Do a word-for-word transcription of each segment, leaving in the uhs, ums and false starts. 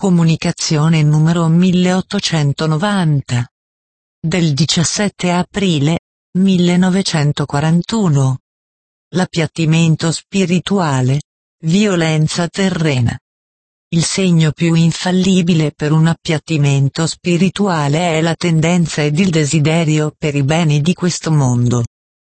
Comunicazione numero milleottocentonovanta. Del diciassette aprile millenovecentoquarantuno. L'appiattimento spirituale. Violenza terrena. Il segno più infallibile per un appiattimento spirituale è la tendenza ed il desiderio per i beni di questo mondo.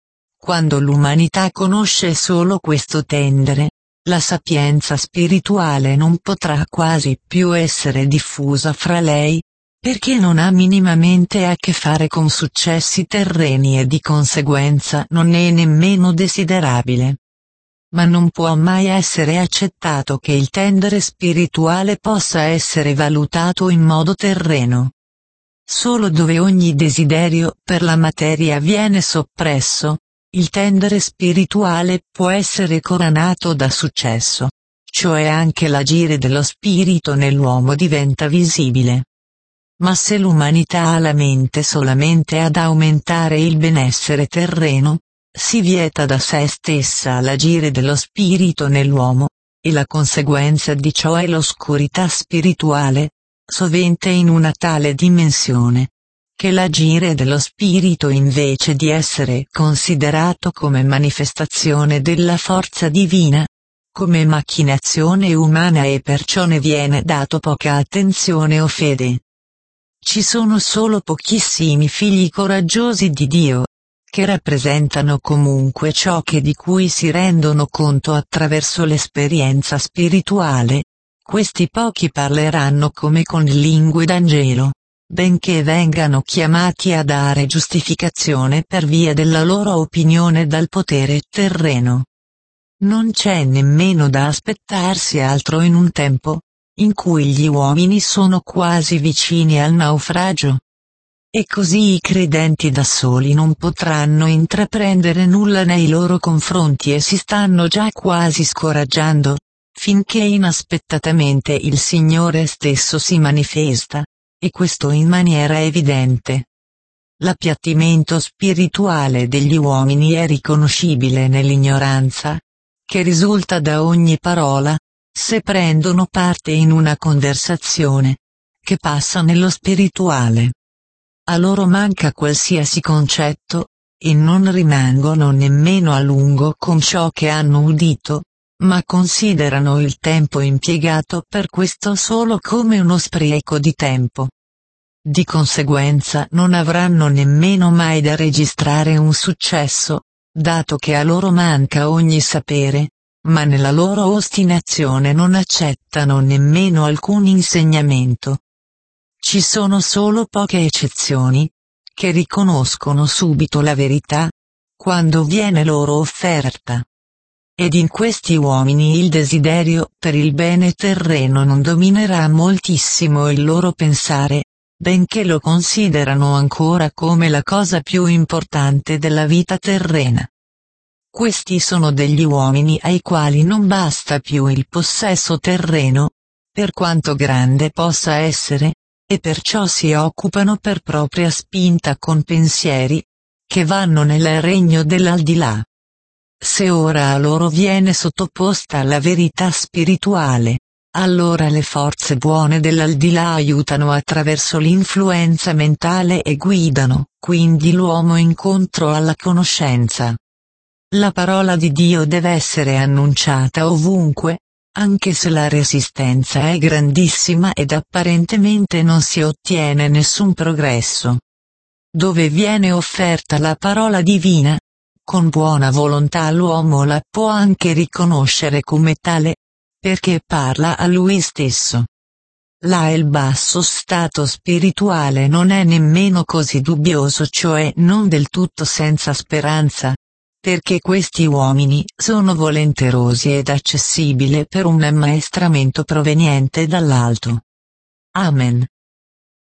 Quando l'umanità conosce solo questo tendere, la sapienza spirituale non potrà quasi più essere diffusa fra lei, perché non ha minimamente a che fare con successi terreni e di conseguenza non è nemmeno desiderabile. Ma non può mai essere accettato che il tendere spirituale possa essere valutato in modo terreno. Solo dove ogni desiderio per la materia viene soppresso, il tendere spirituale può essere coronato da successo, cioè anche l'agire dello spirito nell'uomo diventa visibile. Ma se l'umanità ha la mente solamente ad aumentare il benessere terreno, si vieta da sé stessa l'agire dello spirito nell'uomo, e la conseguenza di ciò è l'oscurità spirituale, sovente in una tale dimensione, che l'agire dello spirito invece di essere considerato come manifestazione della forza divina, come macchinazione umana e perciò ne viene dato poca attenzione o fede. Ci sono solo pochissimi figli coraggiosi di Dio, che rappresentano comunque ciò che di cui si rendono conto attraverso l'esperienza spirituale. Questi pochi parleranno come con lingue d'angelo, benché vengano chiamati a dare giustificazione per via della loro opinione dal potere terreno. Non c'è nemmeno da aspettarsi altro in un tempo, in cui gli uomini sono quasi vicini al naufragio. E così i credenti da soli non potranno intraprendere nulla nei loro confronti e si stanno già quasi scoraggiando, finché inaspettatamente il Signore stesso si manifesta, e questo in maniera evidente. L'appiattimento spirituale degli uomini è riconoscibile nell'ignoranza, che risulta da ogni parola, se prendono parte in una conversazione, che passa nello spirituale. A loro manca qualsiasi concetto, e non rimangono nemmeno a lungo con ciò che hanno udito, ma considerano il tempo impiegato per questo solo come uno spreco di tempo. Di conseguenza non avranno nemmeno mai da registrare un successo, dato che a loro manca ogni sapere, ma nella loro ostinazione non accettano nemmeno alcun insegnamento. Ci sono solo poche eccezioni, che riconoscono subito la verità, quando viene loro offerta. Ed in questi uomini il desiderio per il bene terreno non dominerà moltissimo il loro pensare, benché lo considerano ancora come la cosa più importante della vita terrena. Questi sono degli uomini ai quali non basta più il possesso terreno, per quanto grande possa essere, e perciò si occupano per propria spinta con pensieri, che vanno nel regno dell'aldilà. Se ora a loro viene sottoposta la verità spirituale, allora le forze buone dell'aldilà aiutano attraverso l'influenza mentale e guidano, quindi l'uomo incontro alla conoscenza. La parola di Dio deve essere annunciata ovunque, anche se la resistenza è grandissima ed apparentemente non si ottiene nessun progresso. Dove viene offerta la parola divina, con buona volontà l'uomo la può anche riconoscere come tale, perché parla a lui stesso. Là il basso stato spirituale non è nemmeno così dubbioso, cioè non del tutto senza speranza, perché questi uomini sono volenterosi ed accessibili per un ammaestramento proveniente dall'alto. Amen.